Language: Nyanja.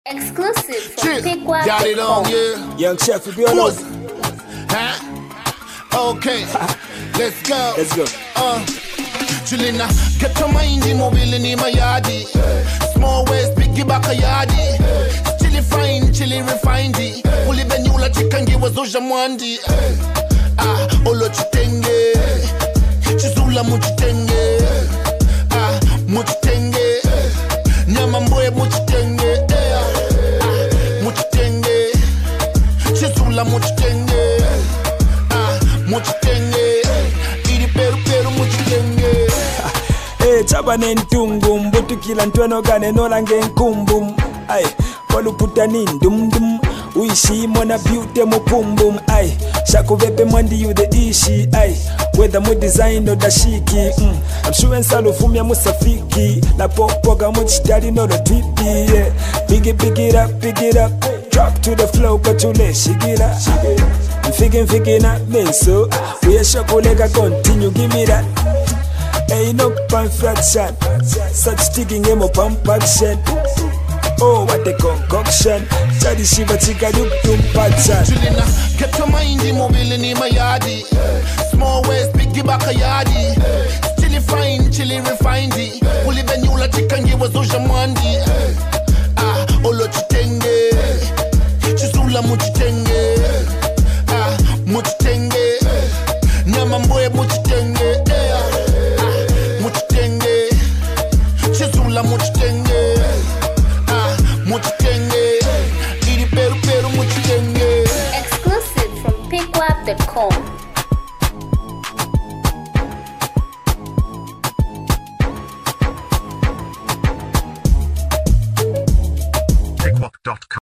Exclusive from Pickwap. Got it on, yeah. Young Chef, you be on us. Huh? Okay, let's go. Let's go. Chillina, get your mind in mobile in my yardi. Small waist, biggie back a yardi. Chilly fine, chilly refined. Uli benula chicken give us Oja Mwandi. Olo chitenge. Chizula muchitenge. Muchitenge. Nyamamboe muchitenge. Muchitenge. Chizula muchitenge. Muchitenge. Iri peru muchitenge. Chaba nentungu mbutu kila ntweno gane nola ngenkumbum. Ay, waluputa nindum uishi mwana beauty mupumbum. Ay, shakuvepe mwandi you the ishi. Ay, whether mu design or dashiki. I'm sure nsalo fumya musafiki. La popoga muchitari no the trippy. Yeah, pick it up. Drop to the flow, but you let shiggira. I'm figuring out me so. We a shokolega continue, give me that. Ain't no perfection. Such sticking him up on action. Oh, what a concoction. Jadi shiva chika duk pacha. Chillina, get your mind in mobile in my yardi. Small waist, biggie back a yardi. Chilly fine, chilly refined. Uli benula chicken give us Oja Mwandi. Olo chitenge. Chizula muchitenge. Muchitenge. Nyamamboe muchitenge. Muchitenge. Chizula muchitenge. Muchitenge. Iri peru muchitenge. Exclusive from Pickwap.com. Pickwap.com